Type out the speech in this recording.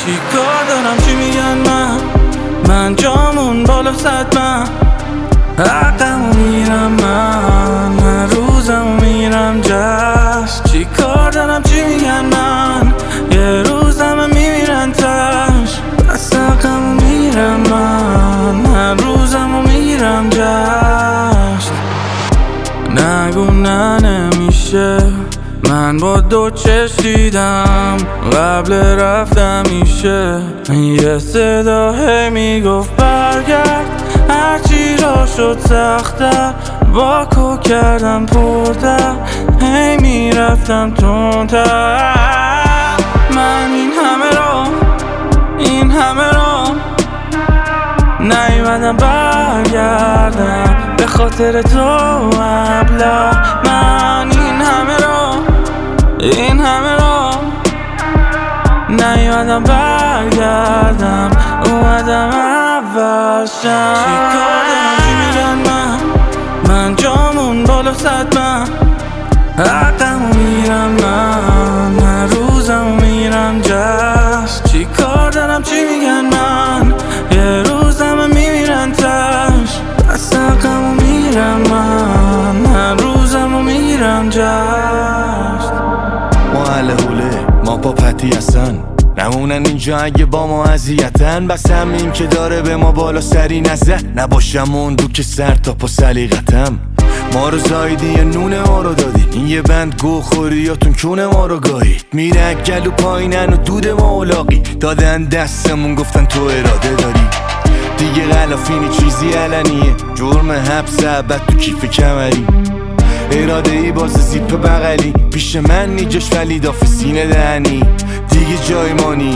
چی کار دارم چی میگن من جامون بالا صد من حقمو میرم من روزمو میرم جشن چی کار دارم چی میگن من یه روزمو میمیرن تش بس حقمو میرم من روزمو میرم جشن نگو نه نمیشه من با دو چشم دیدم قبل رفتم میشه یه صدا هی میگفت برگرد هرچی را شد سخت‌تر با کو کردم پرتر هی میرفتم تندتر من این همه را نیومدم برگردم به خاطر تو ابله من این همه را نیومدم برگردم اومدم اول شم چی کار دارم چی میگن من جامون بالا صد من حقمو میرم من روزمو میرم جشن چی کار دارم چی میگن من یه روزمو میمیرن تش بس حقمو میرم من روزمو میرم جشن ما اهل حوله ما با پتی هستن نمونن اینجا اگه با ما اذیتن بس همین که داره به ما بالا سری نزد نباشم اون دو که سر تا پا سلیقتم ما رو زایدی یا نون ما رو دادی این یه بند گو خوریاتون کون ما رو گاهید میره گلو پایینن و دود ما اولاقی دادن دستمون گفتن تو اراده داری دیگه غلافینی چیزی علنیه جرم حبس ابد تو کیف کمری اراده ای باز زیپ بغلی پیش من نیجاش ولی داف سینه دهنی دیگه جای مانی